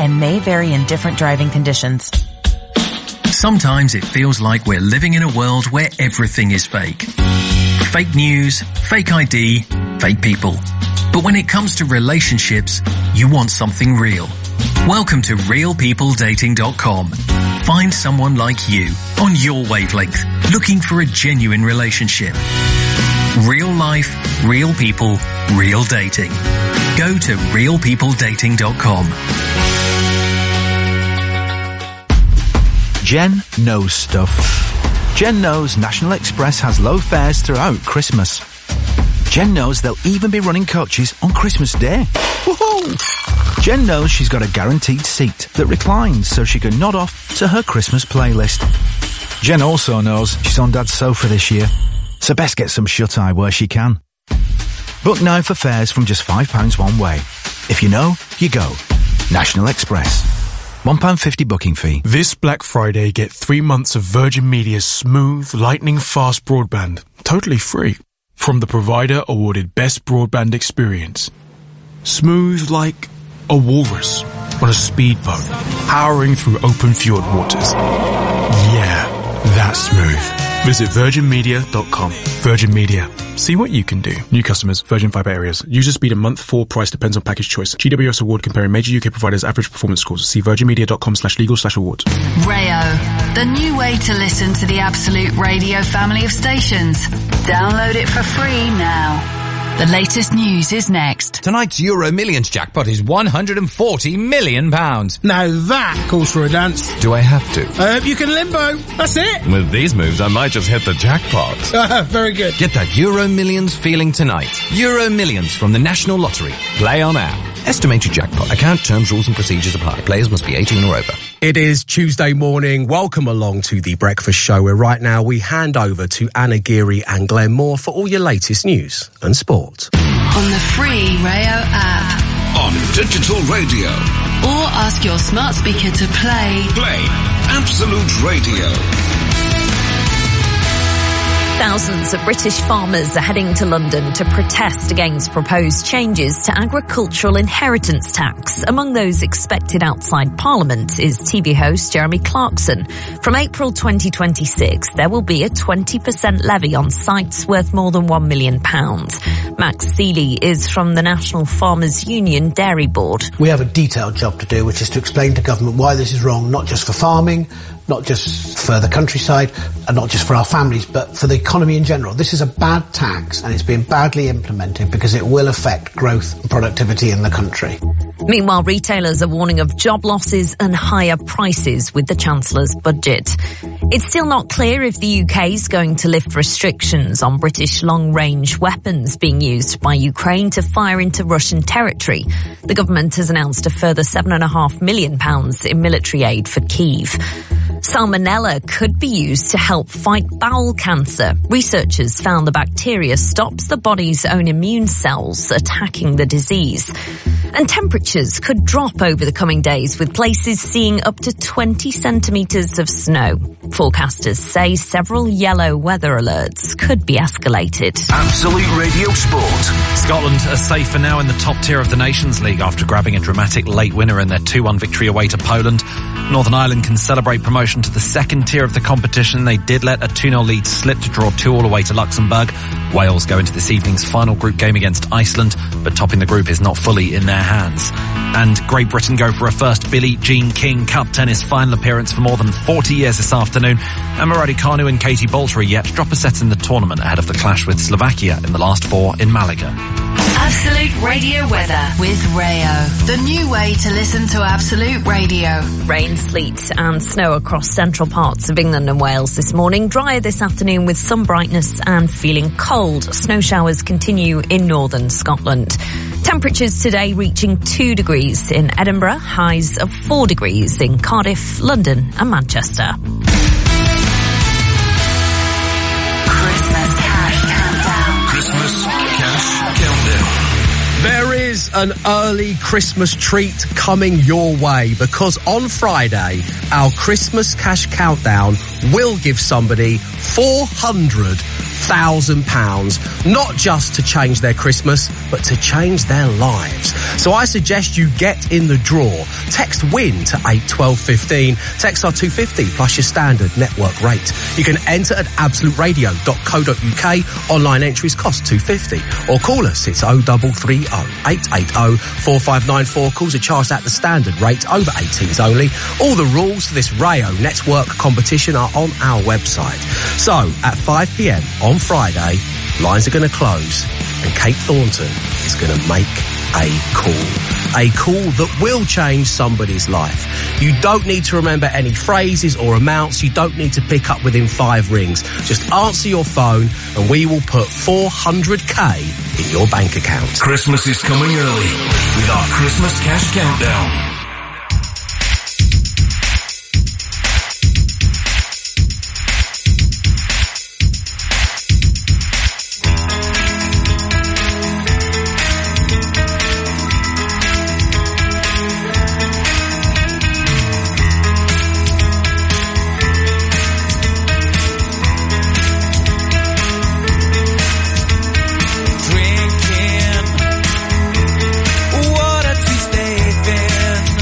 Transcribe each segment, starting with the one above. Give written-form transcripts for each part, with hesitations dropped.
and may vary in different driving conditions. Sometimes it feels like we're living in a world where everything is fake. Fake news, fake ID, fake people. But when it comes to relationships, you want something real. Welcome to realpeopledating.com. Find someone like you on your wavelength, looking for a genuine relationship. Real life, real people, real dating. Go to realpeopledating.com. Jen knows stuff. Jen knows National Express has low fares throughout Christmas. Jen knows they'll even be running coaches on Christmas Day. Woohoo! Jen knows she's got a guaranteed seat that reclines so she can nod off to her Christmas playlist. Jen also knows she's on Dad's sofa this year, so best get some shut-eye where she can. Book now for fares from just £5 one way. If you know, you go. National Express. £1.50 booking fee. This Black Friday, get 3 months of Virgin Media's smooth, lightning-fast broadband, totally free, from the provider awarded Best Broadband Experience. Smooth like a walrus on a speedboat, powering through open fjord waters. Yeah, that's smooth. Visit virginmedia.com. Virgin Media. See what you can do. New customers, Virgin Fibre areas. User speed a month, 4 price depends on package choice. GWS award comparing major UK providers' average performance scores. See virginmedia.com/legal/awards. Rayo, the new way to listen to the Absolute Radio family of stations. Download it for free now. The latest news is next. Tonight's Euro Millions jackpot is £140 million. Now that calls for a dance. Do I have to? I hope you can limbo. That's it. With these moves, I might just hit the jackpot. Very good. Get that Euro Millions feeling tonight. Euro Millions from the National Lottery. Play on air. Estimated jackpot. Account terms, rules and procedures apply. Players must be 18 or over. It is Tuesday morning. Welcome along to The Breakfast Show, where right now we hand over to Anna Geary and Glenn Moore for all your latest news and sport. On the free Rayo app. On digital radio. Or ask your smart speaker to play Absolute Radio. Thousands of British farmers are heading to London to protest against proposed changes to agricultural inheritance tax. Among those expected outside Parliament is TV host Jeremy Clarkson. From April 2026, there will be a 20% levy on sites worth more than £1 million. Max Seeley is from the National Farmers Union Dairy Board. We have a detailed job to do, which is to explain to government why this is wrong, not just for farming, not just for the countryside, and not just for our families, but for the economy in general. This is a bad tax, and it's been badly implemented because it will affect growth and productivity in the country. Meanwhile, retailers are warning of job losses and higher prices with the Chancellor's budget. It's still not clear if the UK is going to lift restrictions on British long-range weapons being used by Ukraine to fire into Russian territory. The government has announced a further £7.5 million in military aid for Kyiv. Salmonella could be used to help fight bowel cancer. Researchers found the bacteria stops the body's own immune cells attacking the disease. And temperatures could drop over the coming days, with places seeing up to 20 centimetres of snow. Forecasters say several yellow weather alerts could be escalated. Absolute Radio Sport. Scotland are safer now in the top tier of the Nations League after grabbing a dramatic late winner in their 2-1 victory away to Poland. Northern Ireland can celebrate promotion to the second tier of the competition. They did let a 2-0 lead slip to draw 2-2 away to Luxembourg. Wales go into this evening's final group game against Iceland, but topping the group is not fully in their hands. And Great Britain go for a first Billie Jean King Cup tennis final appearance for more than 40 years this afternoon. And Maradi Kanu and Katie Boulter are yet to drop a set in the tournament ahead of the clash with Slovakia in the last 4 in Malaga. Absolute Radio weather with Rayo, the new way to listen to Absolute Radio. Rain, sleet and snow across central parts of England and Wales this morning. Drier this afternoon with some brightness and feeling cold. Snow showers continue in northern Scotland. Temperatures today reaching 2 degrees in Edinburgh, highs of 4 degrees in Cardiff, London and Manchester. There is an early Christmas treat coming your way, because on Friday, our Christmas Cash Countdown will give somebody £400,000, not just to change their Christmas, but to change their lives. So I suggest you get in the draw. Text WIN to 81215. Text our 250 plus your standard network rate. You can enter at absoluteradio.co.uk. Online entries cost $2.50. Or call us. It's 0330 880 4594. Calls are charged at the standard rate, over 18s only. All the rules for this Rayo Network competition are on our website. So, at 5 p.m. on Friday, lines are going to close and Kate Thornton is going to make a call. A call that will change somebody's life. You don't need to remember any phrases or amounts. You don't need to pick up within 5 rings. Just answer your phone and we will put 400k in your bank account. Christmas is coming early with our Christmas Cash Countdown. Drinking water to stay fit.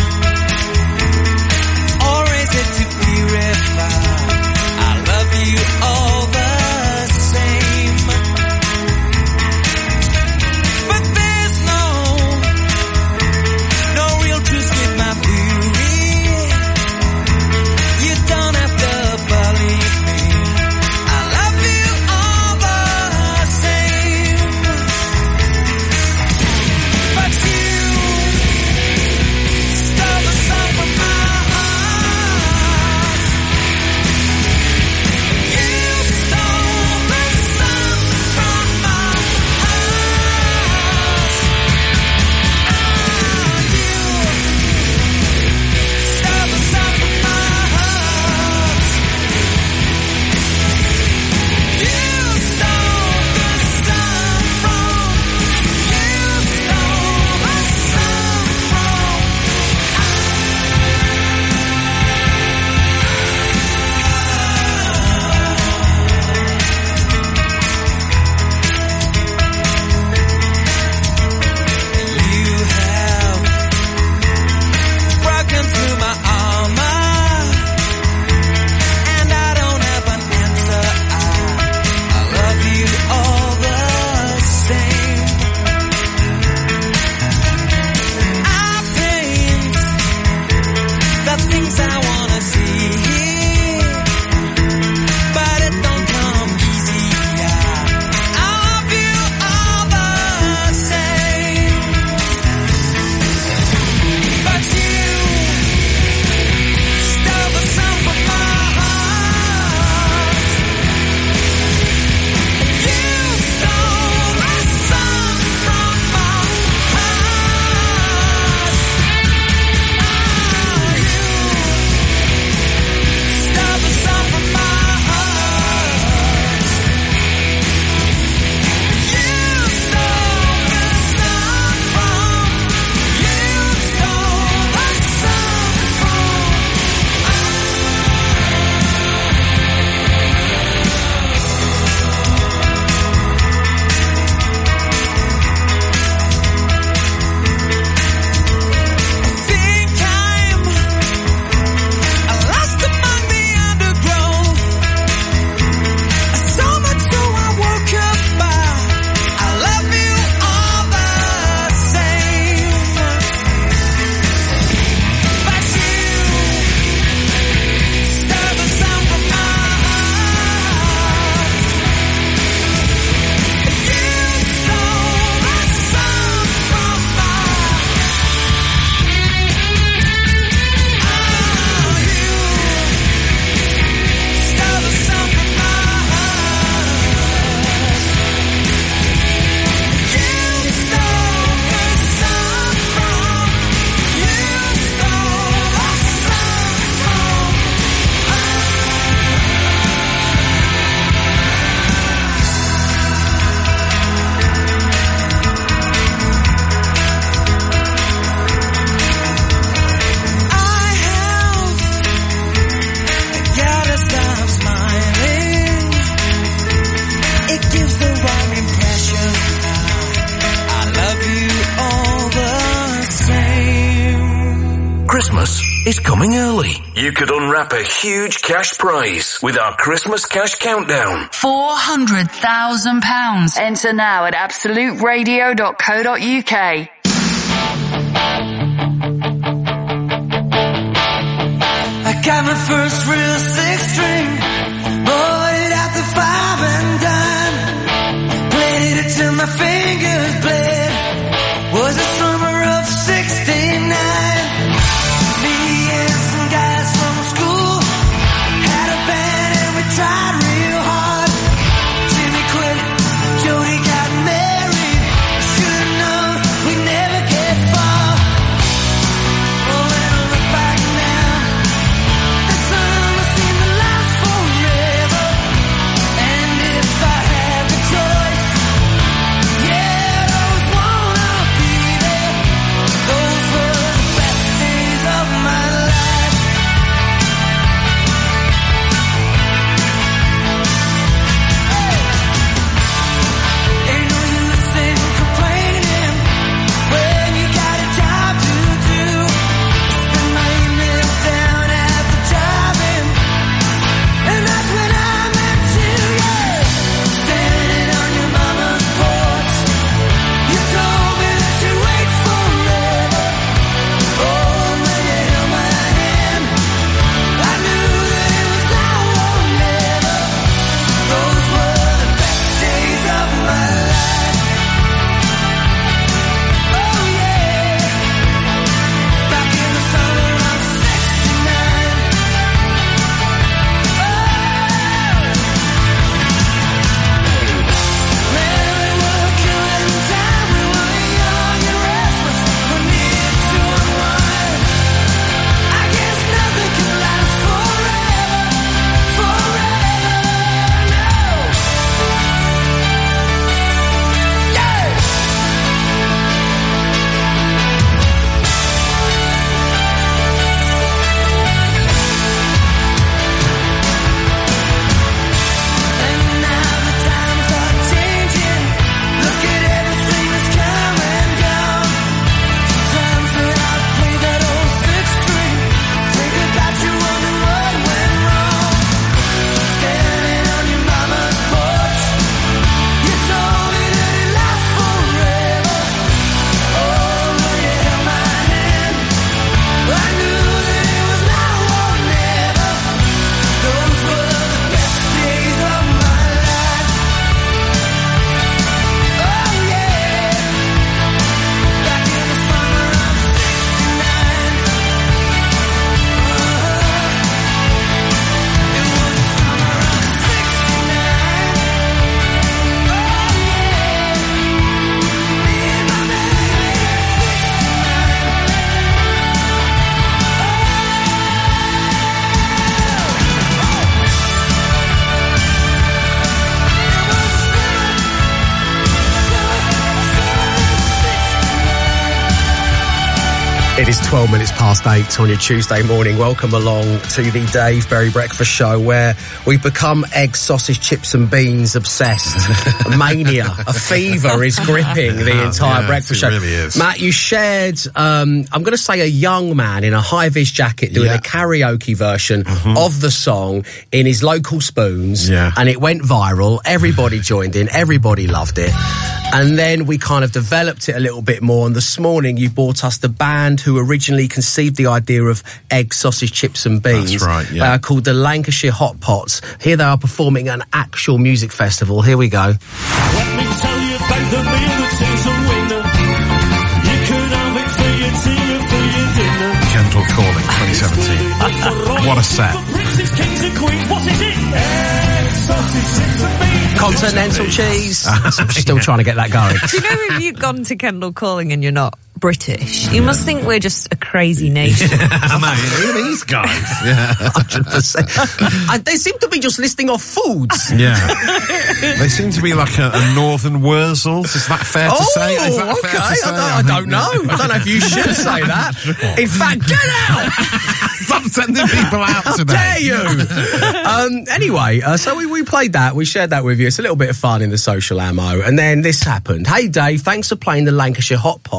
is coming early. You could unwrap a huge cash prize with our Christmas Cash Countdown. £400,000. Enter now at absoluteradio.co.uk. I got my first real 6-string, bought it at the 5 and dime, played it till my fingers bled, was the summer of 69, me and some guys from school, had a band and we tried real hard, Jimmy quit, Jody got married, should've known we'd never get far, oh when I look back now, that summer seemed to last forever, and if I had the choice, yeah, those wanna be there, those were the best days of my life. Ain't no use in complaining when you got a job to do. Spend my evenings down at the drive-in, and that's when I met you, yeah. Standing on your mama's porch, you told me that you'd wait forever. Oh, when you held my hand, I knew that it was now or never. Those were the best days of my life. Oh yeah, back in the summer of 69. Man, we were killing time, we were young and restless, we needed to unwind. I guess nothing can last forever, no. Yeah. And now the times are changing. Look at everything that's come and gone. Sometimes when I play that old 6-string, think about you, wonder what went wrong. Standing on your mama's porch, you told me that it lasts forever. Oh, when you held my hand, I knew that it was now or never. Those were the best days of my life. Oh yeah, back in the summer of 69. It was the summer of 69. Oh yeah, me and my It is 12 minutes past 8 on your Tuesday morning. Welcome along to the Dave Berry Breakfast Show, where we've become egg, sausage, chips and beans obsessed. A mania, a fever is gripping the entire breakfast show. It really is. Matt, you shared, I'm going to say a young man in a high-vis jacket doing a karaoke version of the song in his local Spoons, and it went viral. Everybody joined in, everybody loved it. And then we kind of developed it a little bit more, and this morning you brought us the band who originally conceived the idea of egg, sausage, chips and beans. That's right, yeah. They are called the Lancashire Hot Pots. Here they are performing at an actual music festival. Here we go. Let me tell you about the meal that sees a winner. You could have it for your tea or for your dinner. Kendall Calling, 2017. What a set. Princes, kings and queens, what is it? Egg, sausage, chips and beans. Continental cheese. I'm still trying to get that going. Do you know if you've gone to Kendall Calling and you're not British, you must think we're just a crazy nation. I know, look at these guys. 100%. They seem to be just listing off foods. Yeah. They seem to be like a northern Wurzels. Is that fair to say? Is that fair to say? I don't know. I don't know if you should say that. In fact, get out! Stop sending people out today. How dare you? Anyway, so we played that. We shared that with you. It's a little bit of fun in the social ammo. And then this happened. Hey, Dave, thanks for playing the Lancashire Hot Pots.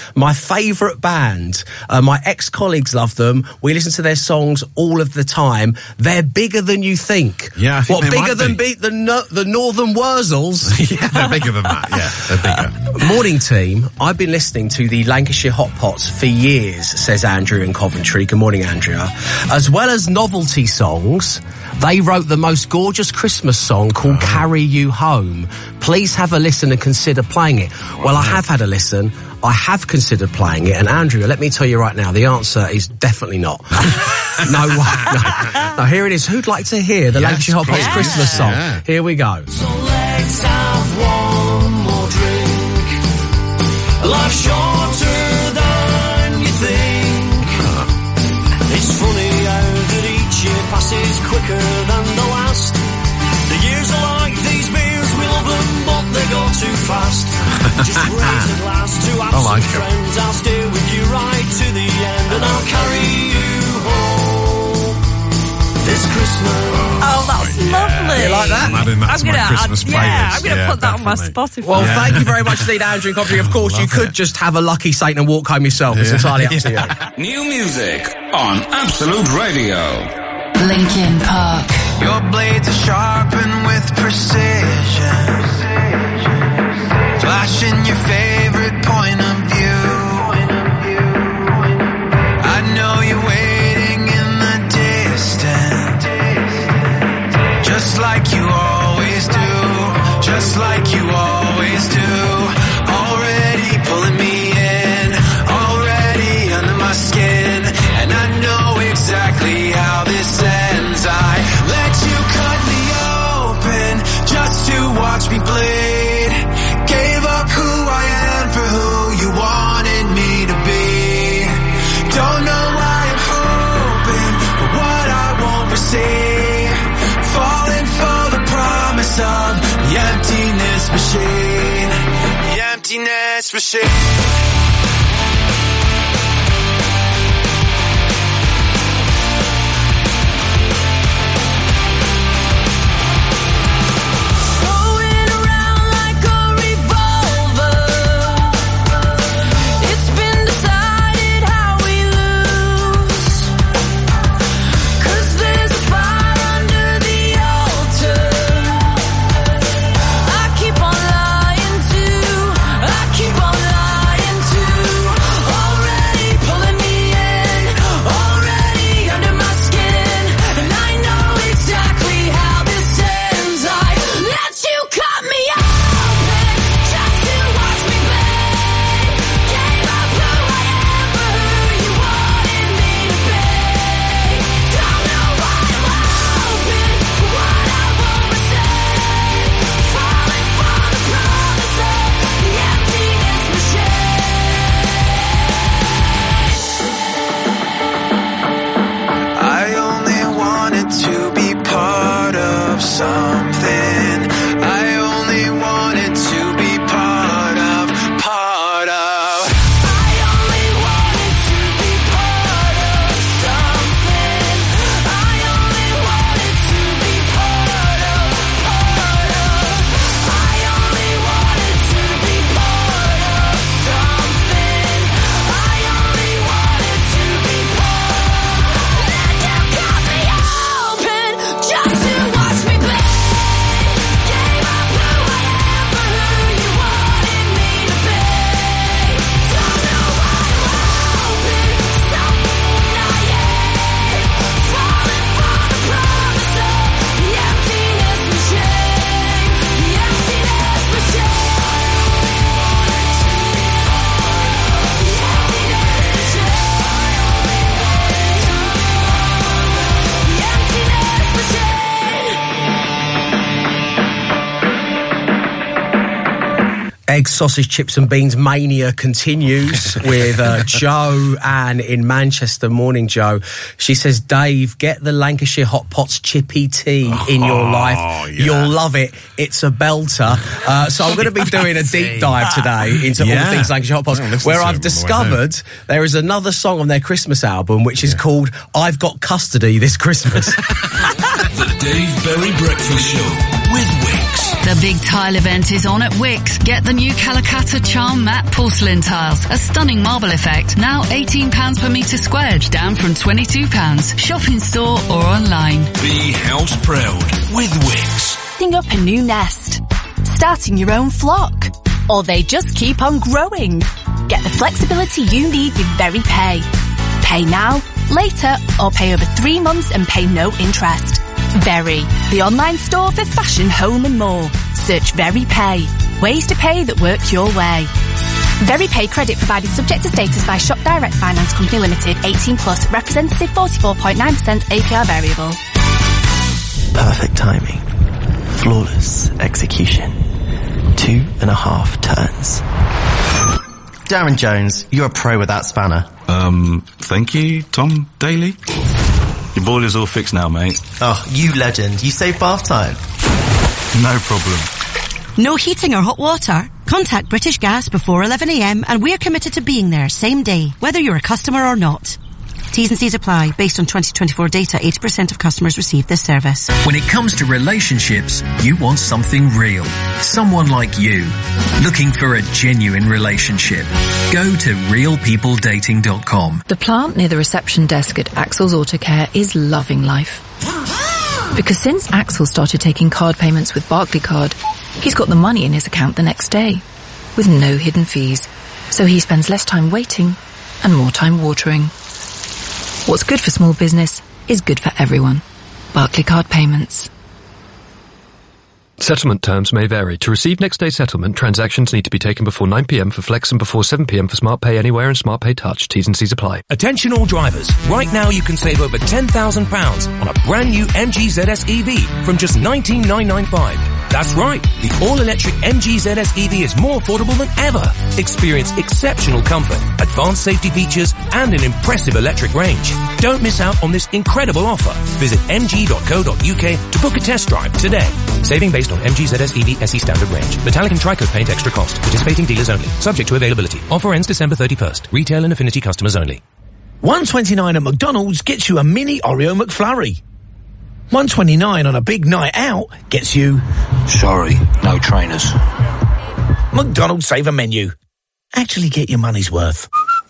My favourite band. My ex-colleagues love them. We listen to their songs all of the time. They're bigger than you think. Yeah, I think what, they bigger might than be. the Northern Wurzels? Yeah, they're bigger than that. Yeah, they're bigger. Morning team, I've been listening to the Lancashire Hot Pots for years, says Andrew in Coventry. Good morning, Andrea. As well as novelty songs, they wrote the most gorgeous Christmas song called Carry You Home. Please have a listen and consider playing it. Well, I have had a listen. I have considered playing it. And Andrea, let me tell you right now, the answer is definitely not. No way. No, here it is. Who'd like to hear the Lancashire Hot Pots Christmas song? Yeah. Here we go. So let's have one more drink. Life's shorter than you think. It's funny how that each year passes quicker than the last. The years are like these beers, we love them, but they go too fast. Just raise a glass to absent friends. I'll stay with you right to the end, and I'll carry you home this Christmas. Oh, that's lovely. You like that? I'm adding that to my Christmas playlist. Yeah, I'm going to put that on my Spotify. Well, thank you very much indeed, Andrew and Coventry. Of course, you could just have a lucky Satan and walk home yourself. It's entirely up to you. New music on Absolute Radio. Linkin Park. Your blades are sharpened with precision, flashing your favorite point of view. I know you're waiting in the distance, just like you always do, just like you always do. Already pulling me in, already under my skin, and I know exactly how this ends. I let you cut me open just to watch me bleed. Gave up who I am for who you wanted me to be. Don't know why I'm hoping for what I won't receive. Falling for the promise of the emptiness machine. The emptiness machine. Egg, sausage, chips and beans mania continues with Joe Ann in Manchester. Morning, Joe. She says, Dave, get the Lancashire Hot Pots chippy tea in your life. Yeah. You'll love it. It's a belter. So I'm going to be doing a deep dive today into all things Lancashire Hot Pots, where I've discovered there is another song on their Christmas album which is called I've Got Custody This Christmas. The Dave Berry Breakfast Show with Wick. Wickes. The big tile event is on at Wickes. Get the new Calacatta Charm Matte Porcelain Tiles. A stunning marble effect. Now £18 per metre squared, down from £22. Shop in store or online. Be house proud with Wickes. Setting up a new nest. Starting your own flock. Or they just keep on growing. Get the flexibility you need with VeryPay. Pay now, later, or pay over 3 months and pay no interest. Very, the online store for fashion, home and more. Search VeryPay. Ways to pay that work your way. VeryPay credit provided subject to status by Shop Direct Finance Company Limited, 18 plus, representative 44.9% APR variable. Perfect timing. Flawless execution. 2.5 turns. Darren Jones, you're a pro with that spanner. Thank you, Tom Daly. Your boiler's all fixed now, mate. Oh, you legend. You save bath time. No problem. No heating or hot water? Contact British Gas before 11 a.m. and we're committed to being there same day, whether you're a customer or not. T's and C's apply. Based on 2024 data, 80% of customers receive this service. When it comes to relationships, you want something real. Someone like you. Looking for a genuine relationship. Go to realpeopledating.com. The plant near the reception desk at Axel's Auto Care is loving life. Because since Axel started taking card payments with Barclaycard, he's got the money in his account the next day, with no hidden fees. So he spends less time waiting and more time watering. What's good for small business is good for everyone. Barclaycard Payments. Settlement terms may vary. To receive next day settlement, transactions need to be taken before 9 p.m. for Flex and before 7 p.m. for Smart Pay Anywhere and Smart Pay Touch. T's and C's apply. Attention all drivers. Right now you can save over £10,000 on a brand new MG ZS EV from just $19,995. That's right. The all-electric MG ZS EV is more affordable than ever. Experience exceptional comfort, advanced safety features, and an impressive electric range. Don't miss out on this incredible offer. Visit mg.co.uk to book a test drive today. Saving based on MG ZS EV SE standard range. Metallic and Tri-Coat paint extra cost. Participating dealers only. Subject to availability. Offer ends December 31st. Retail and affinity customers only. $1.29 at McDonald's gets you a mini Oreo McFlurry. $1.29 on a big night out gets you... Sorry, no trainers. McDonald's Saver Menu. Actually get your money's worth.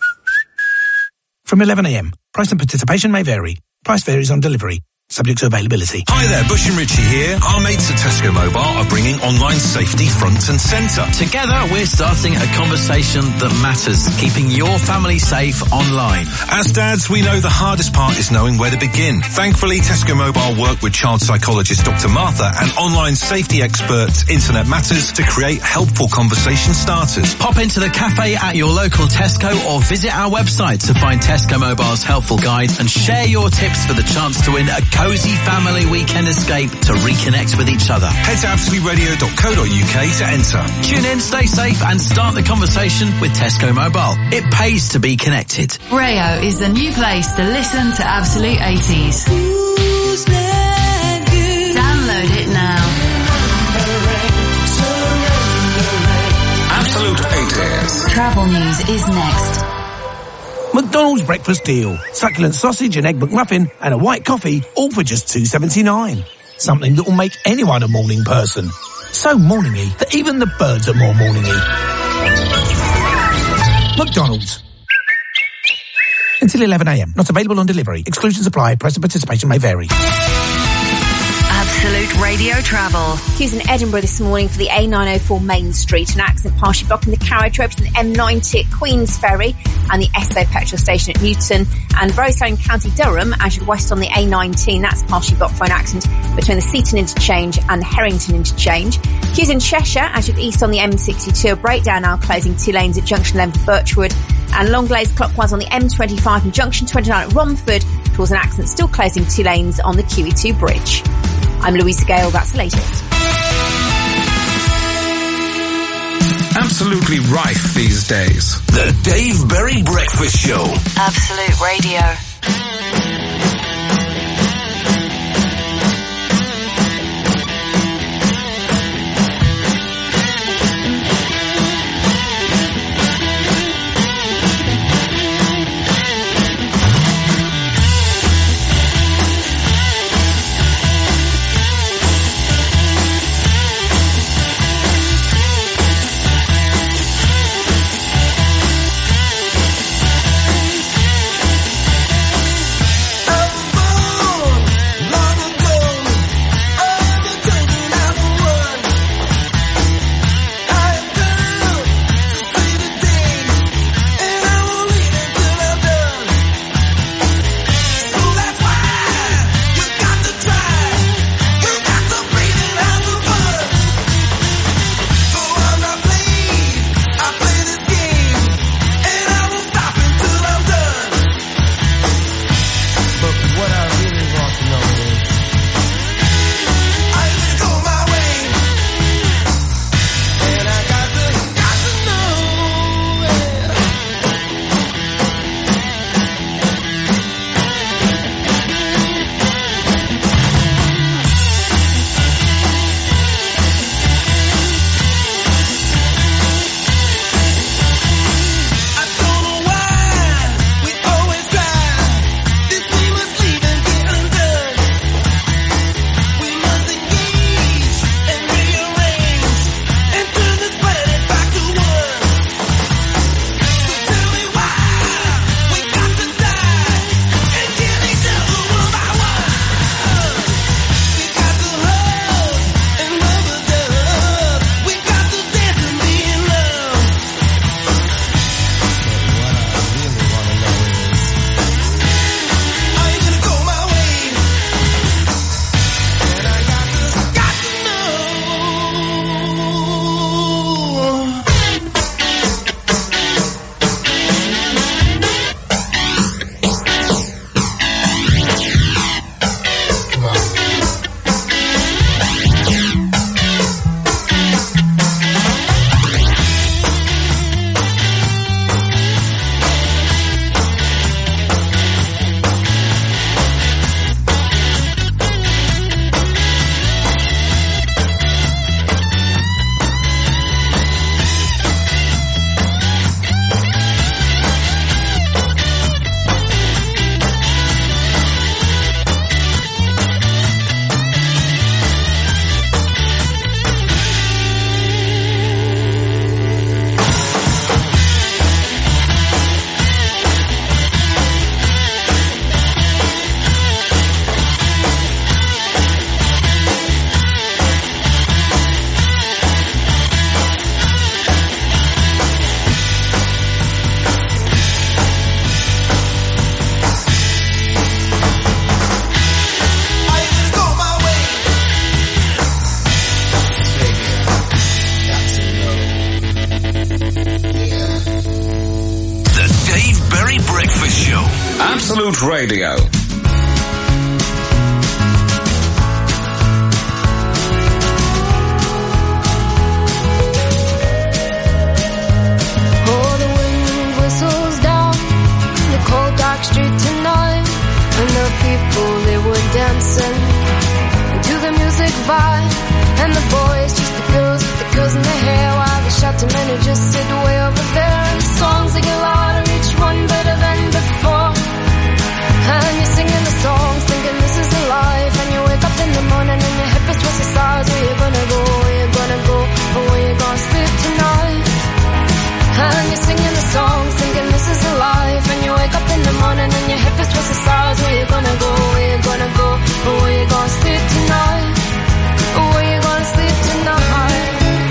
From 11 a.m. Price and participation may vary. Price varies on delivery. Subject to availability. Hi there, Bush and Richie here. Our mates at Tesco Mobile are bringing online safety front and centre. Together, we're starting a conversation that matters, keeping your family safe online. As dads, we know the hardest part is knowing where to begin. Thankfully, Tesco Mobile work with child psychologist Dr. Martha and online safety experts Internet Matters to create helpful conversation starters. Pop into the cafe at your local Tesco or visit our website to find Tesco Mobile's helpful guide and share your tips for the chance to win a cozy family weekend escape to reconnect with each other. Head to absoluteradio.co.uk to enter. Tune in, stay safe and start the conversation with Tesco Mobile. It pays to be connected. Rayo is the new place to listen to Absolute 80s. Download it now. Absolute 80s. Travel news is next. McDonald's breakfast deal. Succulent sausage and egg McMuffin and a white coffee, all for just $2.79. Something that will make anyone a morning person. So morningy that even the birds are more morningy. McDonald's. Until 11 a.m. Not available on delivery. Exclusions apply. Price and participation may vary. Absolute Radio Travel. Queues in Edinburgh this morning for the A904 Main Street. An accident partially blocking the carriage road to the M90 at Queensferry and the Esso petrol station at Newton. And very slow in County Durham as you're west on the A19. That's partially blocked for an accident between the Seaton interchange and the Harrington interchange. Queues in Cheshire as you're east on the M62. A breakdown now closing 2 lanes at Junction 11 for Birchwood. And long delays clockwise on the M25 and Junction 29 at Romford towards an accident still closing 2 lanes on the QE2 bridge. I'm Louisa Gale, that's the latest. Absolutely rife these days. The Dave Berry Breakfast Show. Absolute Radio. Radio. Street tonight, and the people, they were dancing to the music vibe, and the boys just the girls with the curls in their hair, while the shouting men who just sit way over there, and the songs they get louder, each one better than before, and you're singing the songs thinking this is a life, and you wake up in the morning and your hip is towards the stars. Where you gonna go, where you gonna go, or where you gonna sleep tonight? And you're singing the songs thinking this is a life, and you wake up in the morning and your hip is towards the stars. Where you gonna go, where you gonna go, or where you gonna sleep tonight, or where you gonna sleep tonight?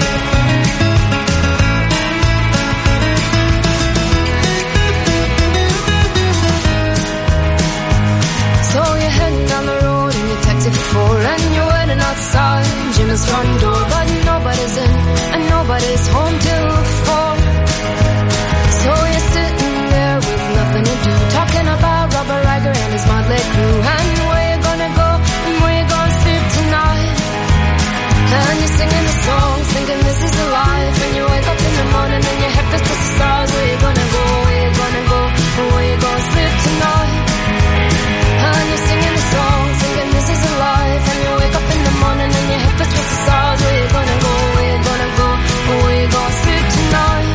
So you're heading down the road in your taxi for 4, and you're waiting outside Jimmy's front door, but nobody's in and nobody's home till 4. So you're sitting there with nothing to do, talking about Robert Riger and his motley crew, and where you gonna go and where you gonna sleep tonight. And you're singing the songs thinking this is a life, and you wake up in the morning and your head feels to the stars. Where you gonna go, where you gonna go, and where you gonna sleep tonight. And you're singing the songs thinking this is a life, and you wake up in the morning and your head feels to the stars. Where you gonna go, where you gonna go, and where you gonna sleep tonight.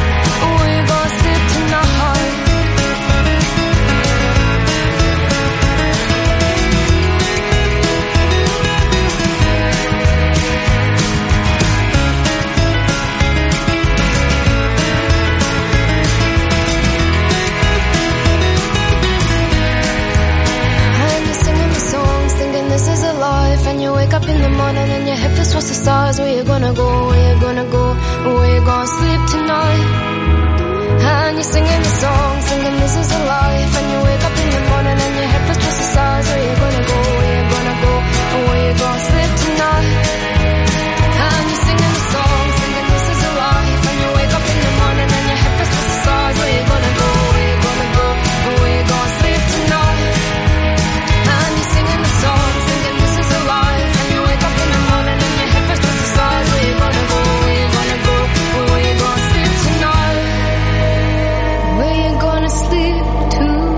And you wake up in the morning and your head feels towards the stars. Where you gonna go, where you gonna go, where you gonna sleep tonight. And you're singing the song, thinking this is a life, and you wake up in the morning and your head feels towards the stars. Where you gonna go, where you gonna go, where you gonna sleep tonight. And you're singing the song, thinking this is a life, and you wake up in the morning and your head feels towards the stars. Where you gonna go, where you gonna go, where you gonna sleep tonight. And you're singing the song, thinking this is a life, and you wake up in the morning and your head feels towards the stars. Where you gonna go, where you gonna go, where you gonna sleep tonight. Where you gonna sleep tonight.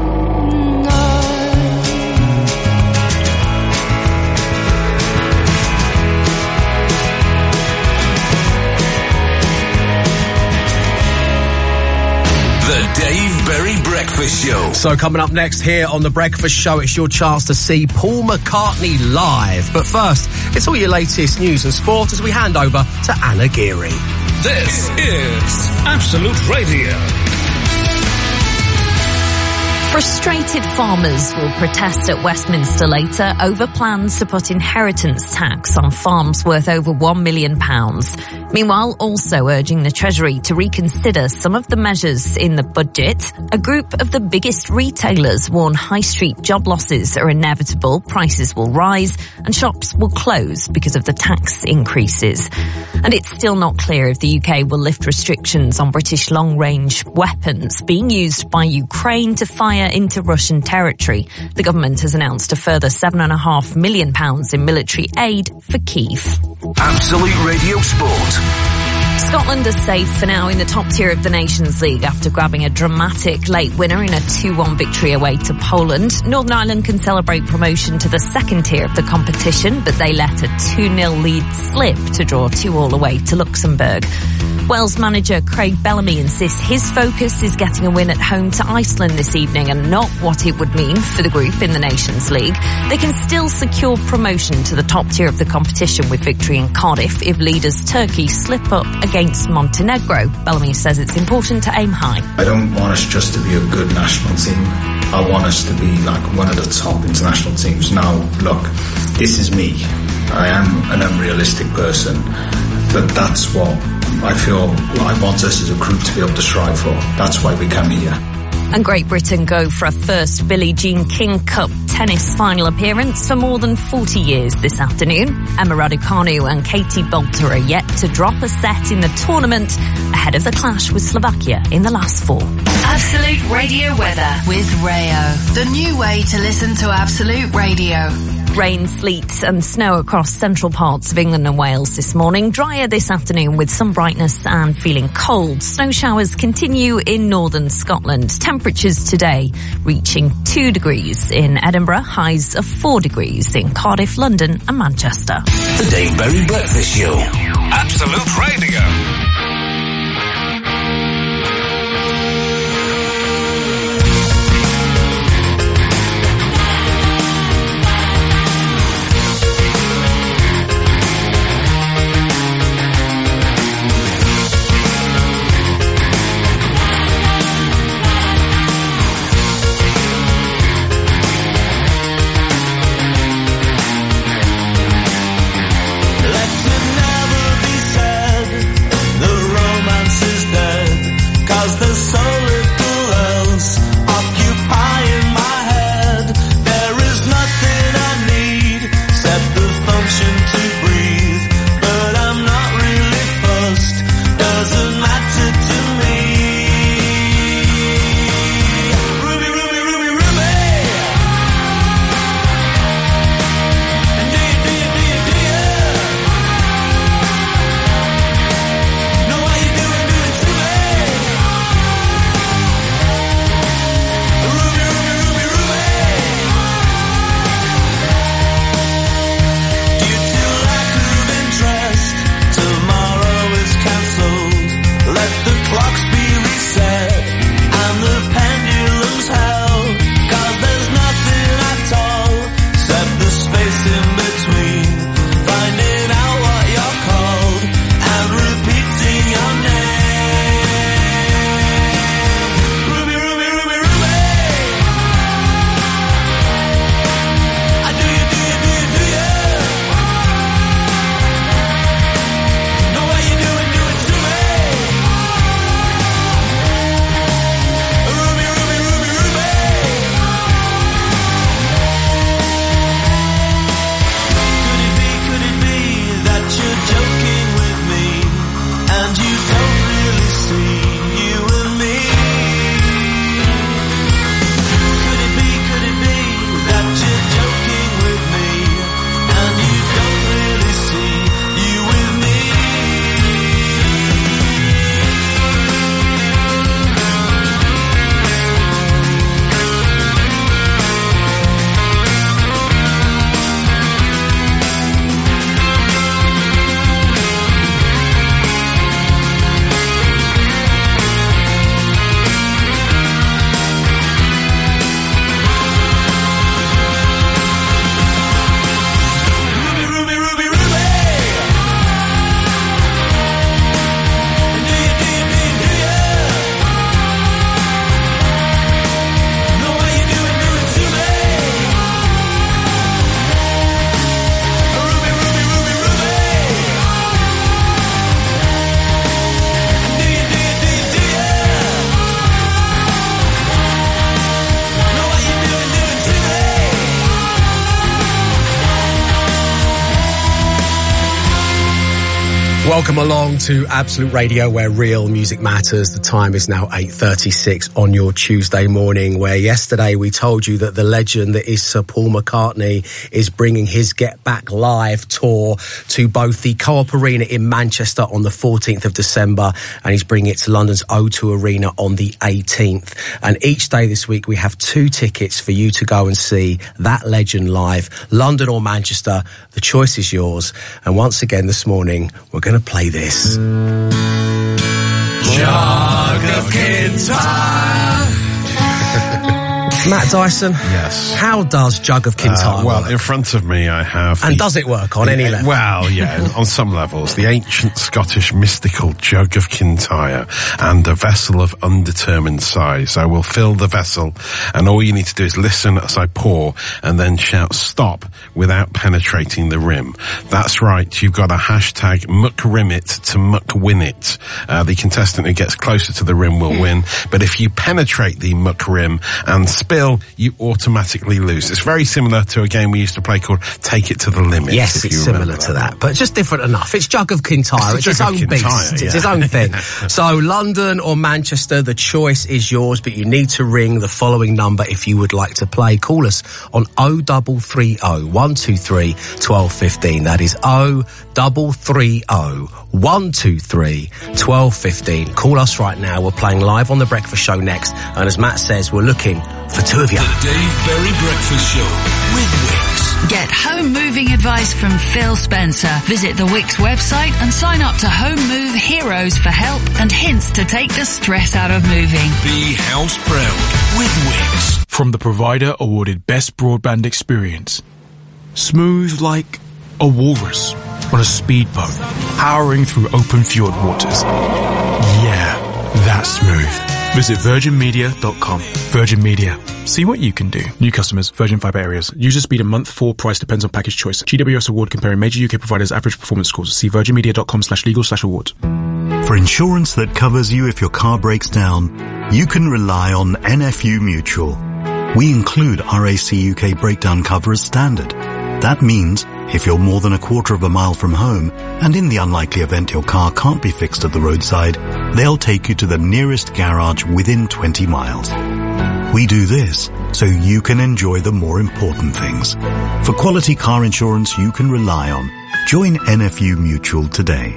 The Dave Berry Breakfast Show. So coming up next here on The Breakfast Show, it's your chance to see Paul McCartney live. But first, it's all your latest news and sport as we hand over to Anna Geary. This is Absolute Radio. Frustrated farmers will protest at Westminster later over plans to put inheritance tax on farms worth over £1 million. Meanwhile, also urging the Treasury to reconsider some of the measures in the budget, a group of the biggest retailers warn high street job losses are inevitable, prices will rise and shops will close because of the tax increases. And it's still not clear if the UK will lift restrictions on British long-range weapons being used by Ukraine to fire into Russian territory. The government has announced a further £7.5 million in military aid for Kyiv. Absolute Radio Sport. Scotland are safe for now in the top tier of the Nations League after grabbing a dramatic late winner in a 2-1 victory away to Poland. Northern Ireland can celebrate promotion to the second tier of the competition, but they let a 2-0 lead slip to draw 2-2 away to Luxembourg. Wales manager Craig Bellamy insists his focus is getting a win at home to Iceland this evening and not what it would mean for the group in the Nations League. They can still secure promotion to the top tier of the competition with victory in Cardiff if leaders Turkey slip up against Montenegro. Bellamy says it's important to aim high. I don't want us just to be a good national team. I want us to be like one of the top international teams. Now, look, this is me. I am an unrealistic person, but that's what I feel I want us as a group to be able to strive for. That's why we come here. And Great Britain go for a first Billie Jean King Cup tennis final appearance for more than 40 years this afternoon. Emma Raducanu and Katie Boulter are yet to drop a set in the tournament ahead of the clash with Slovakia in the last four. Absolute Radio weather with Rayo. The new way to listen to Absolute Radio. Rain, sleet and snow across central parts of England and Wales this morning. Drier this afternoon with some brightness and feeling cold. Snow showers continue in northern Scotland. Temperatures today reaching 2 degrees in Edinburgh, highs of 4 degrees in Cardiff, London and Manchester. The Dave Berry Breakfast Show. Absolute Radio. Welcome along to Absolute Radio, where real music matters. The time is now 8:36 on your Tuesday morning, where yesterday we told you that the legend that is Sir Paul McCartney is bringing his Get Back Live tour to both the Co-op Arena in Manchester on the 14th of December, and he's bringing it to London's O2 Arena on the 18th. And each day this week we have 2 tickets for you to go and see that legend live, London or Manchester. The choice is yours. And once again this morning, we're going to play this. Jug of Kintyre. Matt Dyson. Yes. How does Jug of Kintyre well, work? in front of me I have... And does it work on any level? Well, yeah, on some levels. The ancient Scottish mystical Jug of Kintyre and a vessel of undetermined size. I will fill the vessel, and all you need to do is listen as I pour and then shout stop without penetrating the rim. That's right, you've got a hashtag MuckRimit to MuckWinit. The contestant who gets closer to the rim will win, but if you penetrate the muck rim and spill, you automatically lose. It's very similar to a game we used to play called Take It to the Limit. Yes, it's similar to that, but just different enough. It's Jug of Kintyre. It's its own beast. It's its own thing. So London or Manchester, the choice is yours, but you need to ring the following number if you would like to play. Call us on 0330 123 1215. That is 0330 123 1215. Call us right now. We're playing live on The Breakfast Show next. And as Matt says, we're looking for two of you. The Dave Berry Breakfast Show with Wix. Get home moving advice from Phil Spencer. Visit the Wix website and sign up to Home Move Heroes for help and hints to take the stress out of moving. Be house proud with Wix. From the provider awarded Best Broadband Experience. Smooth like a walrus on a speedboat, powering through open fjord waters. Yeah, that's smooth. Visit virginmedia.com. Virgin Media. See what you can do. New customers, Virgin Fibre areas. User speed a month, 4 price depends on package choice. GWS award comparing major UK providers' average performance scores. See virginmedia.com/legal/awards. For insurance that covers you if your car breaks down, you can rely on NFU Mutual. We include RAC UK breakdown cover as standard. That means if you're more than a quarter of a mile from home, and in the unlikely event your car can't be fixed at the roadside, they'll take you to the nearest garage within 20 miles. We do this so you can enjoy the more important things. For quality car insurance you can rely on, join NFU Mutual today.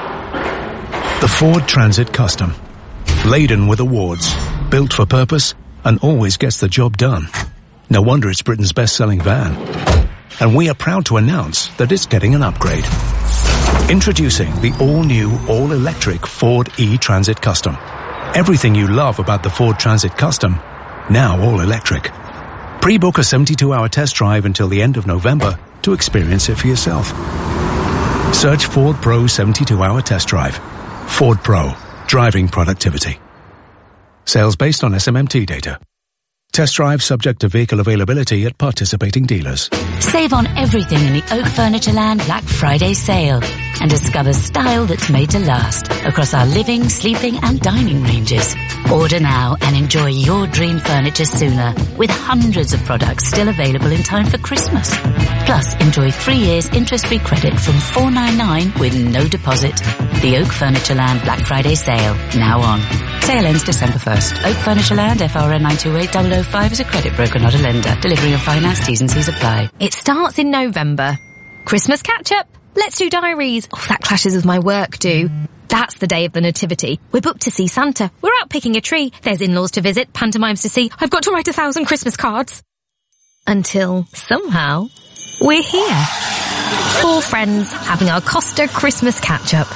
The Ford Transit Custom. Laden with awards, built for purpose, and always gets the job done. No wonder it's Britain's best-selling van. And we are proud to announce that it's getting an upgrade. Introducing the all-new, all-electric Ford E-Transit Custom. Everything you love about the Ford Transit Custom, now all-electric. Pre-book a 72-hour test drive until the end of November to experience it for yourself. Search Ford Pro 72-hour test drive. Ford Pro. Driving productivity. Sales based on SMMT data. Test drive subject to vehicle availability at participating dealers. Save on everything in the Oak Furnitureland Black Friday sale and discover style that's made to last across our living, sleeping and dining ranges. Order now and enjoy your dream furniture sooner with hundreds of products still available in time for Christmas. Plus, enjoy 3 years interest-free credit from $499 with no deposit. The Oak Furnitureland Black Friday sale, now on. Sale ends December 1st. Oak Furnitureland, FRN 928005 is a credit broker, not a lender. Delivery and finance, T's and C's apply. It starts in November. Christmas catch-up. Let's do diaries. Oh, that clashes with my work, do. That's the day of the nativity. We're booked to see Santa. We're out picking a tree. There's in-laws to visit, pantomimes to see. I've got to write 1,000 Christmas cards. Until, somehow, we're here. 4 friends having our Costa Christmas catch-up.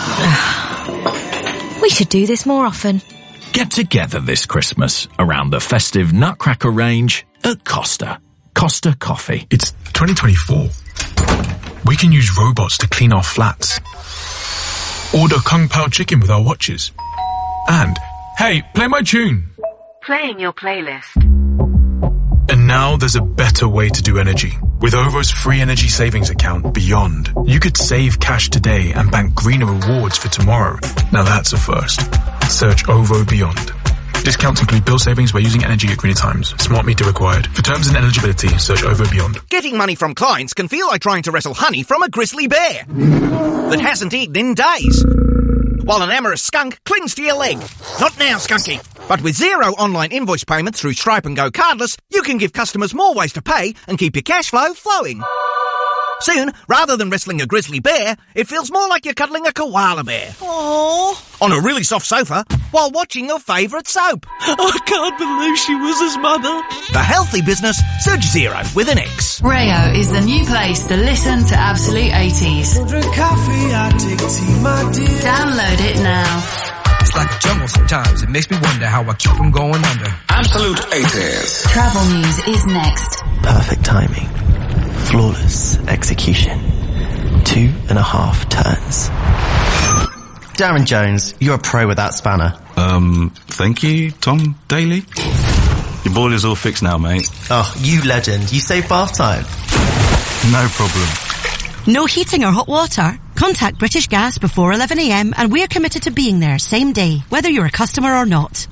We should do this more often. Get together this Christmas around the festive Nutcracker range at Costa. Costa Coffee. It's 2024. We can use robots to clean our flats. Order Kung Pao chicken with our watches. And, hey, play my tune. Playing your playlist. And now there's a better way to do energy. With OVO's free energy savings account, Beyond, you could save cash today and bank greener rewards for tomorrow. Now that's a first. Search OVO Beyond. Discounts include bill savings by using energy at greener times. Smart meter required. For terms and eligibility, search OVO Beyond. Getting money from clients can feel like trying to wrestle honey from a grizzly bear that hasn't eaten in days, while an amorous skunk clings to your leg. Not now, Skunky. But with zero online invoice payment through Stripe and Go Cardless, you can give customers more ways to pay and keep your cash flow flowing. Soon, rather than wrestling a grizzly bear, it feels more like you're cuddling a koala bear. Aww. On a really soft sofa, while watching your favourite soap. I can't believe she was his mother. The healthy business, Surge Zero with an X. Rayo is the new place to listen to Absolute 80s. Don't drink coffee, I take tea, my dear. Download it now. It's like a jungle sometimes. It makes me wonder how I keep from going under. Absolute 80s. Travel news is next. Perfect timing. Flawless execution. 2.5 turns. Darren Jones, you're a pro with that spanner. Thank you, Tom Daly. Your boiler's all fixed now, mate. Oh, you legend. You save bath time. No problem. No heating or hot water? Contact British Gas before 11 a.m. and we're committed to being there same day, whether you're a customer or not.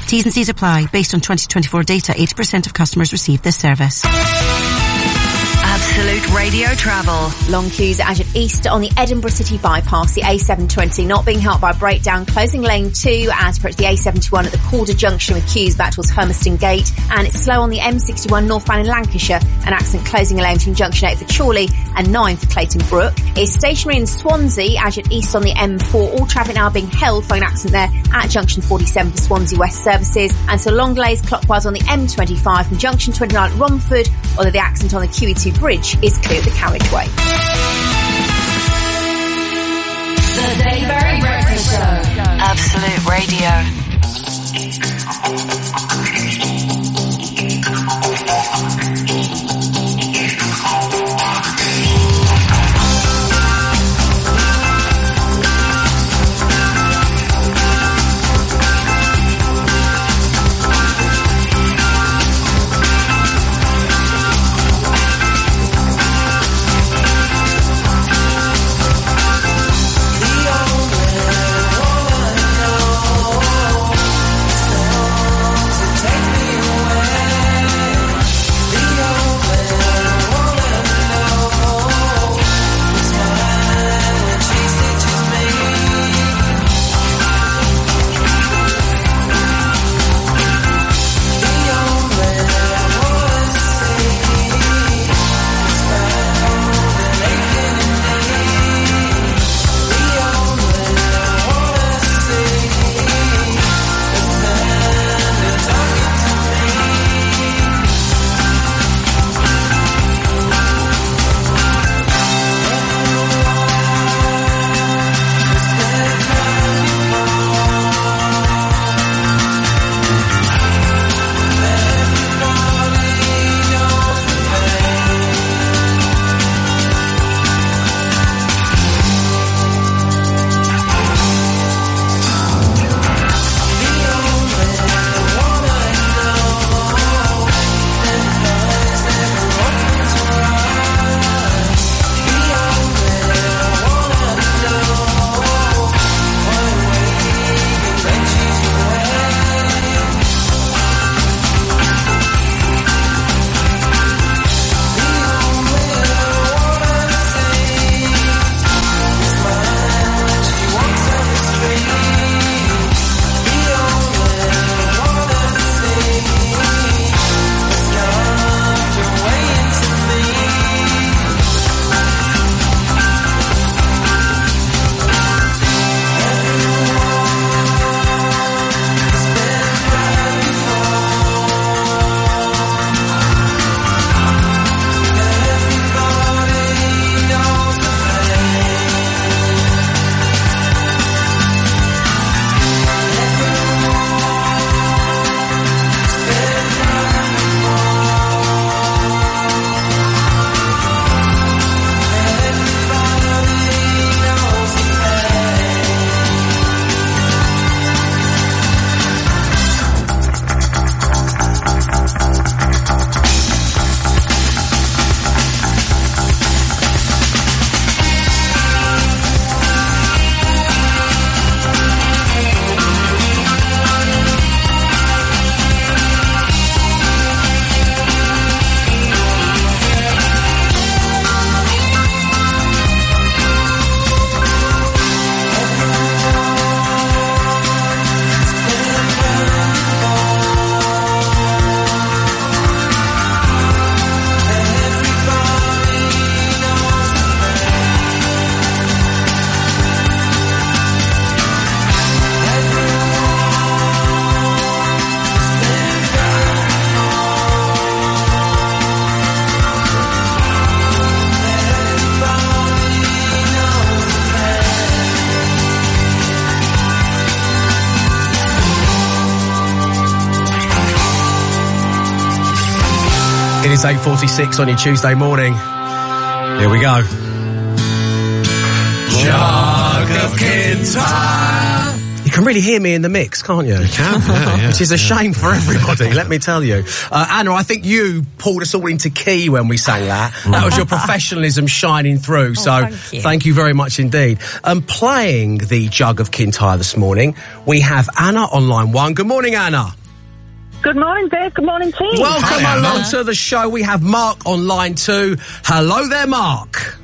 T's and C's apply. Based on 2024 data, 80% of customers receive this service. Absolute Radio Travel. Long queues at Azure East on the Edinburgh City bypass, the A720 not being helped by breakdown, closing lane 2 as per the A71 at the Calder Junction with queues back towards Hermiston Gate, and it's slow on the M61 northbound in Lancashire, an accident closing a lane between Junction 8 for Chorley and 9 for Clayton Brook. It's stationary in Swansea, Azure East on the M4, all traffic now being held for an accident there at Junction 47 for Swansea West services, and so long delays clockwise on the M25 from Junction 29 at Romford, although the accident on the QE2 bridge is clear of the carriageway. The Dave Berry Breakfast Show. Absolute Radio. It is 8:46 on your Tuesday morning. Here we go. Jug of Kintyre. You can really hear me in the mix, can't you? You can, yeah. Which is a shame for everybody, let me tell you. Anna, I think you pulled us all into key when we sang that. That was your professionalism shining through, so thank you very much indeed. Playing the Jug of Kintyre this morning, we have Anna on line 1. Good morning, Anna. Good morning, Dave. Good morning, team. Welcome along to the show. We have Mark on line 2. Hello there, Mark.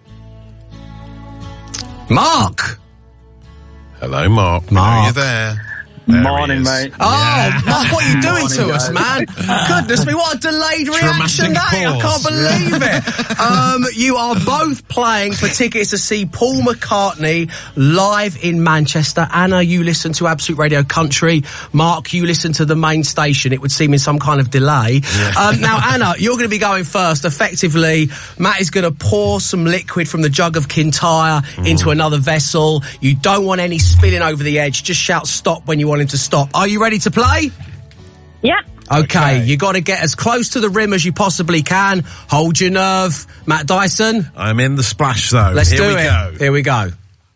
Mark. Hello, Mark. Are you there? Morning, mate. Oh, Mark, what are you doing to us, man? Goodness me, what a delayed reaction that is. I can't believe it. You are both playing for tickets to see Paul McCartney live in Manchester. Anna, you listen to Absolute Radio Country. Mark, you listen to the main station. It would seem in some kind of delay. Yeah. Now, Anna, you're going to be going first. Effectively, Matt is going to pour some liquid from the Jug of Kintyre into another vessel. You don't want any spilling over the edge. Just shout stop when you want him to stop. Are you ready to play? Yeah. Okay, you got to get as close to the rim as you possibly can. Hold your nerve. Matt Dyson? I'm in the splash zone. Let's do it. Here we go.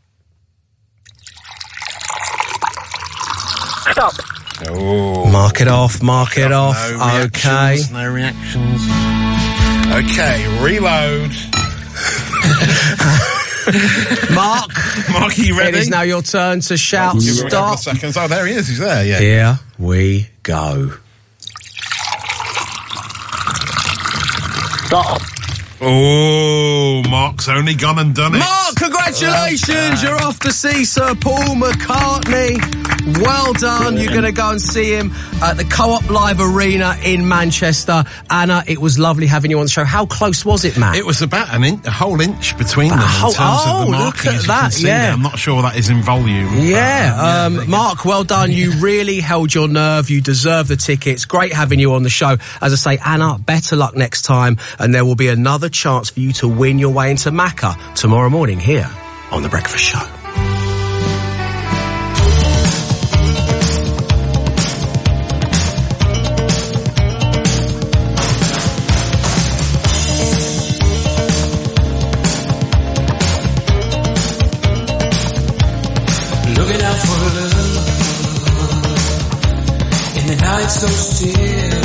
Stop. Oh. Mark it off, mark it off. Okay. No reactions. Okay, reload. Mark, are you ready? It is now your turn to shout Give him a couple stop. of seconds. Oh, there he is. He's there, yeah. Here we go. Stop. Oh, Mark's only gone and done it. Mark, congratulations. You're off to see Sir Paul McCartney. Well done. You're going to go and see him at the Co-op Live Arena in Manchester. Anna, it was lovely having you on the show. How close was it, Matt? It was about a whole inch between them in terms of the marking. Look at that, yeah. I'm not sure that is in volume. Yeah, Mark, well done. You really held your nerve. You deserve the tickets. Great having you on the show. As I say, Anna, better luck next time, and there will be another chance for you to win your way into Macca tomorrow morning here on The Breakfast Show. Looking out for love in the night so still.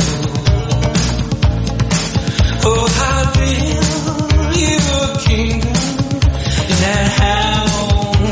Oh, how build you a kingdom in that house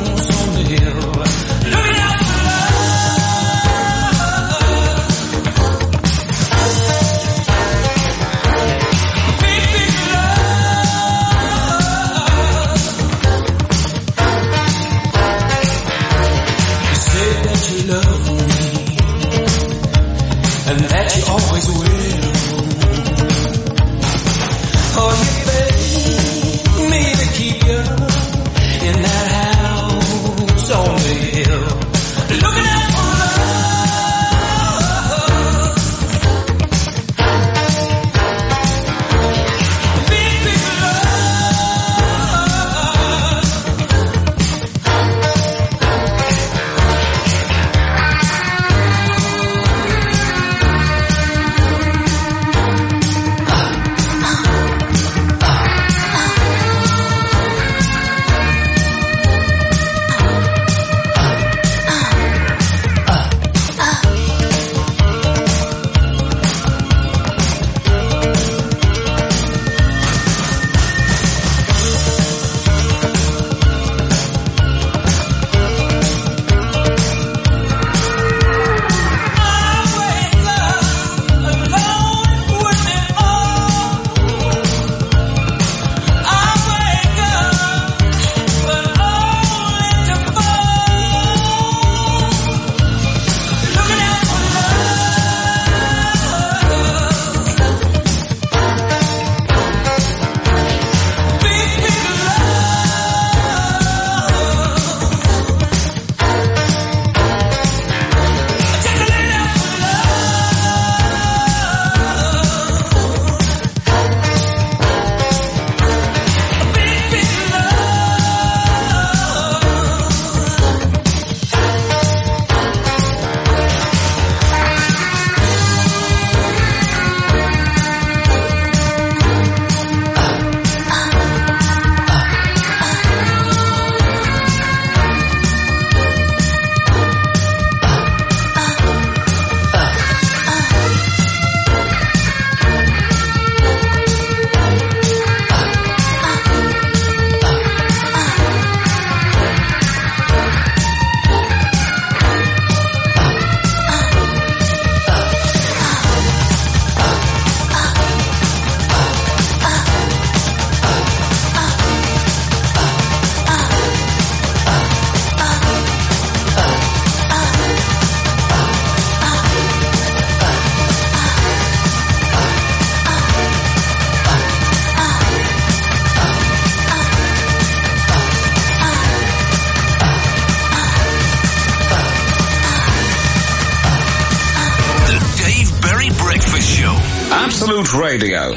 Absolute Radio.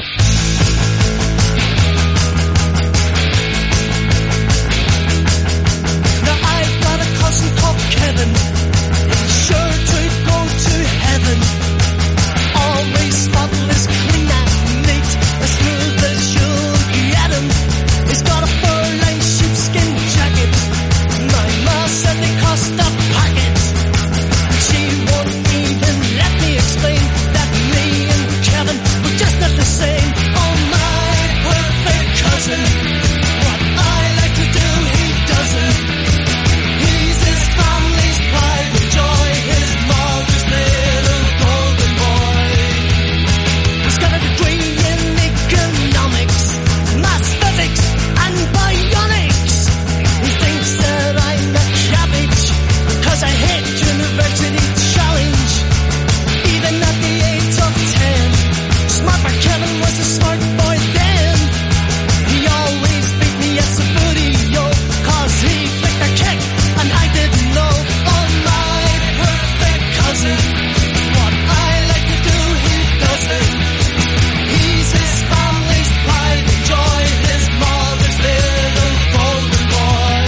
Now I've got a cousin called Kevin. He's sure to go to heaven. Always spotless, clean and neat, as smooth as you'll get him. He's got a fur-lined sheepskin jacket. My ma said they cost a packet. She won't even let me explain that me and Kevin were just not the same. Oh, my perfect cousin. What I like to do, he doesn't. He's his family's pride and joy, his mother's little golden boy. He's got a degree in economics, maths, physics, and bionics. He thinks that I'm a cabbage because I hit university challenge. Even at the age of 10, smart boy Kevin was a smart boy then. He always beat me at Sabudio, cause he flicked a kick and I didn't know. Oh, my perfect cousin. What I like to do, he doesn't. He's his family's pride and joy, his mother's little golden boy.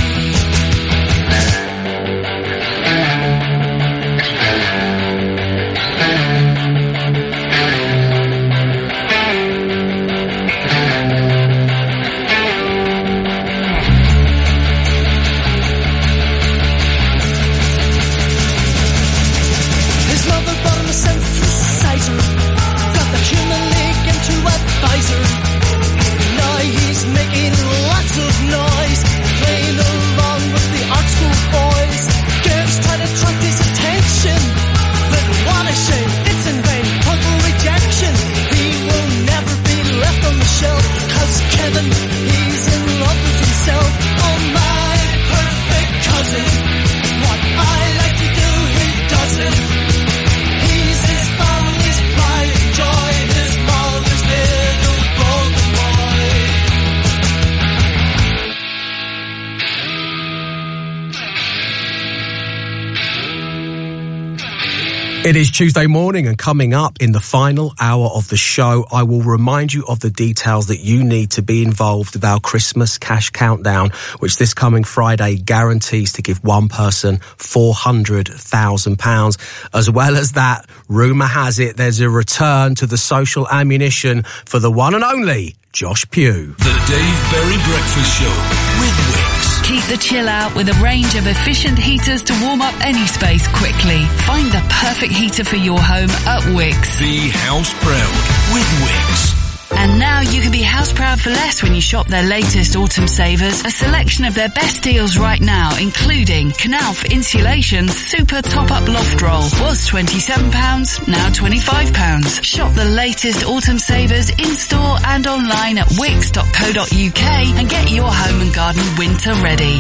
His mother bought him a synthesizer, got the human league into advisor. Now he's making lots of noise, playing along with the art school boys. Girls try to attract his attention, but what a shame, it's in vain, total rejection. He will never be left on the shelf, cause Kevin, he's in love with himself. Oh, my perfect cousin. What I like to do, he doesn't. He's his family's pride and joy, his mother's little golden boy. It is Tuesday morning, and coming up in the final hour of the show, I will remind you of the details that you need to be involved with our Christmas cash countdown, which this coming Friday guarantees to give one person £400,000. As well as that, rumour has it there's a return to the social ammunition for the one and only Josh Pugh. The Dave Berry Breakfast Show with Wix. Keep the chill out with a range of efficient heaters to warm up any space quickly. Find the perfect heater for your home at Wix. Be house proud with Wix. And now you can be house proud for less when you shop their latest autumn savers. A selection of their best deals right now, including Knauf Insulation Super Top-Up Loft Roll. Was £27, now £25. Shop the latest autumn savers in-store and online at wix.co.uk and get your home and garden winter ready.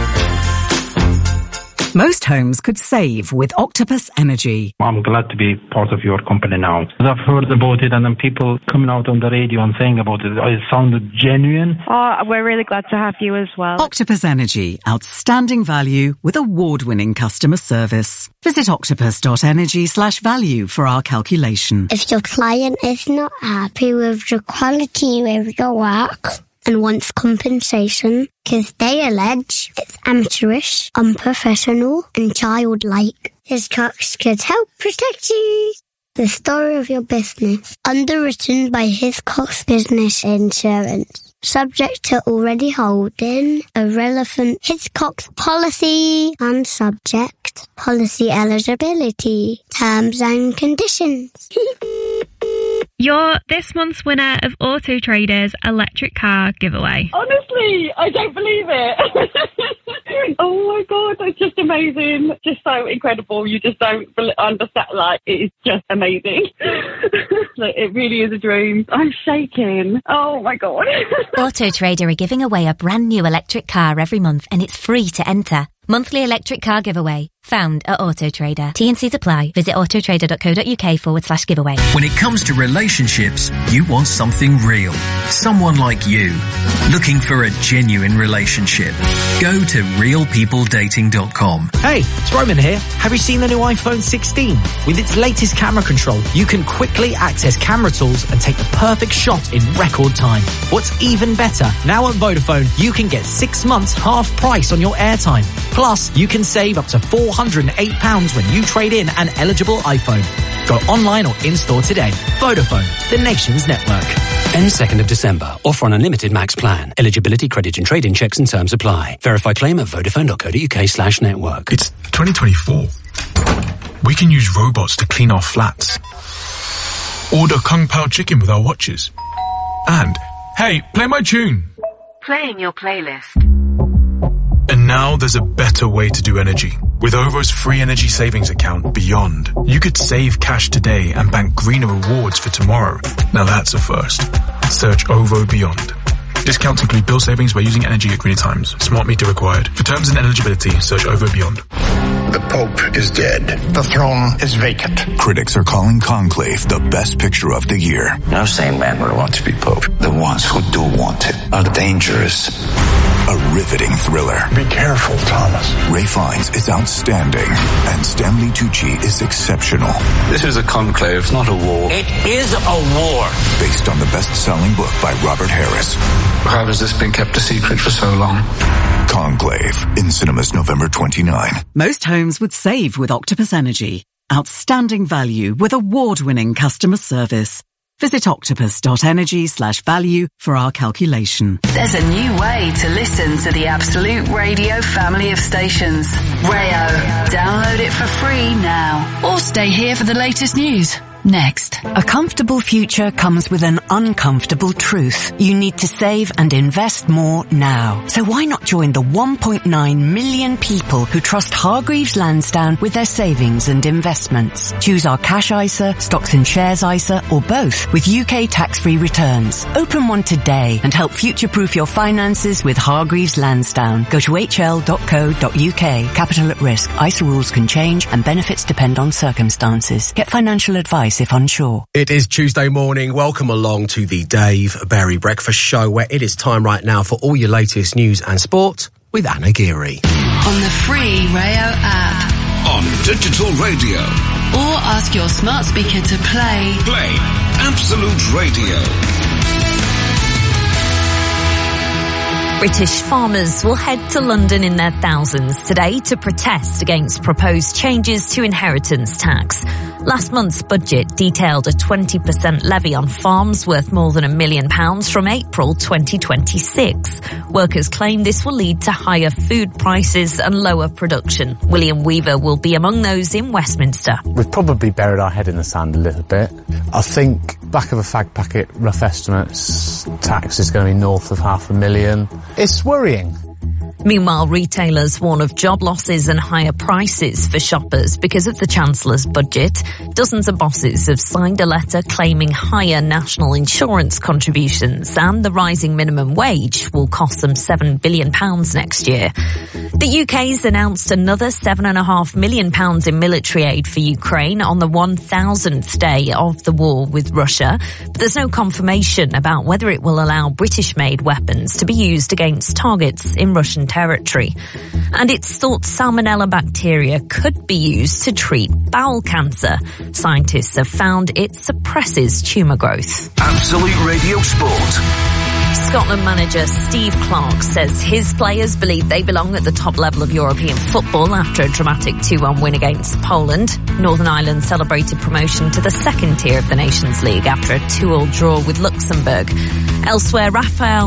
Most homes could save with Octopus Energy. I'm glad to be part of your company now. I've heard about it and then people coming out on the radio and saying about it. It sounded genuine. Oh, we're really glad to have you as well. Octopus Energy. Outstanding value with award-winning customer service. Visit octopus.energy/value for our calculation. If your client is not happy with the quality of your work and wants compensation because they allege it's amateurish, unprofessional and childlike, Hiscox could help protect you. The story of your business. Underwritten by Hiscox Business Insurance. Subject to already holding a relevant Hiscox policy and subject policy eligibility, terms and conditions. You're this month's winner of Auto Trader's electric car giveaway. Honestly, I don't believe it. Oh my God, that's just amazing. Just so incredible. You just don't understand. Like, it is just amazing. Like, it really is a dream. I'm shaking. Oh my God. Auto Trader are giving away a brand new electric car every month and it's free to enter. Monthly electric car giveaway. Found at Auto Trader. T&Cs apply. Visit autotrader.co.uk/giveaway. When it comes to relationships, you want something real. Someone like you. Looking for a genuine relationship. Go to realpeopledating.com. Hey, it's Roman here. Have you seen the new iPhone 16? With its latest camera control, you can quickly access camera tools and take the perfect shot in record time. What's even better, now at Vodafone, you can get 6 months half price on your airtime. Plus, you can save up to £408 when you trade in an eligible iPhone. Go online or in-store today. Vodafone, the nation's network. End 2nd of December. Offer on unlimited max plan. Eligibility, credit and trade-in checks and terms apply. Verify claim at vodafone.co.uk/network. It's 2024. We can use robots to clean our flats. Order Kung Pao chicken with our watches. And, hey, play my tune. Playing your playlist. And now there's a better way to do energy. With OVO's free energy savings account, Beyond, you could save cash today and bank greener rewards for tomorrow. Now that's a first. Search OVO Beyond. Discounts include bill savings by using energy at greener times. Smart meter required. For terms and eligibility, search OVO Beyond. The Pope is dead. The throne is vacant. Critics are calling Conclave the best picture of the year. No sane man would want to be Pope. The ones who do want it are dangerous. A riveting thriller. Be careful, Thomas. Ray Fiennes is outstanding, and Stanley Tucci is exceptional. This is a conclave, not a war. It is a war. Based on the best-selling book by Robert Harris. How has this been kept a secret for so long? Conclave, in cinemas November 29. Most homes would save with Octopus Energy. Outstanding value with award-winning customer service. Visit octopus.energy/value for our calculation. There's a new way to listen to the Absolute Radio family of stations. Rayo. Download it for free now. Or stay here for the latest news. Next. A comfortable future comes with an uncomfortable truth. You need to save and invest more now. So why not join the 1.9 million people who trust Hargreaves Lansdown with their savings and investments? Choose our Cash ISA, Stocks and Shares ISA, or both with UK tax-free returns. Open one today and help future-proof your finances with Hargreaves Lansdown. Go to hl.co.uk. Capital at risk. ISA rules can change and benefits depend on circumstances. Get financial advice if unsure. It is Tuesday morning. Welcome along to the Dave Berry Breakfast Show, where it is time right now for all your latest news and sport with Anna Geary. On the free Rayo app. On digital radio. Or ask your smart speaker to play Absolute Radio. British farmers will head to London in their thousands today to protest against proposed changes to inheritance tax. Last month's budget detailed a 20% levy on farms worth more than £1 million from April 2026. Workers claim this will lead to higher food prices and lower production. William Weaver will be among those in Westminster. We've probably buried our head in the sand a little bit. I think back of a fag packet, rough estimates, tax is going to be north of £500,000. It's worrying. Meanwhile, retailers warn of job losses and higher prices for shoppers because of the Chancellor's budget. Dozens of bosses have signed a letter claiming higher national insurance contributions, and the rising minimum wage will cost them £7 billion next year. The UK's announced another £7.5 million in military aid for Ukraine on the 1000th day of the war with Russia, but there's no confirmation about whether it will allow British-made weapons to be used against targets in Russian territory. And it's thought salmonella bacteria could be used to treat bowel cancer. Scientists have found it suppresses tumour growth. Absolute Radio Sport. Scotland manager Steve Clarke says his players believe they belong at the top level of European football after a dramatic 2-1 win against Poland. Northern Ireland celebrated promotion to the second tier of the Nations League after a 2-2 draw with Luxembourg. Elsewhere, Rafael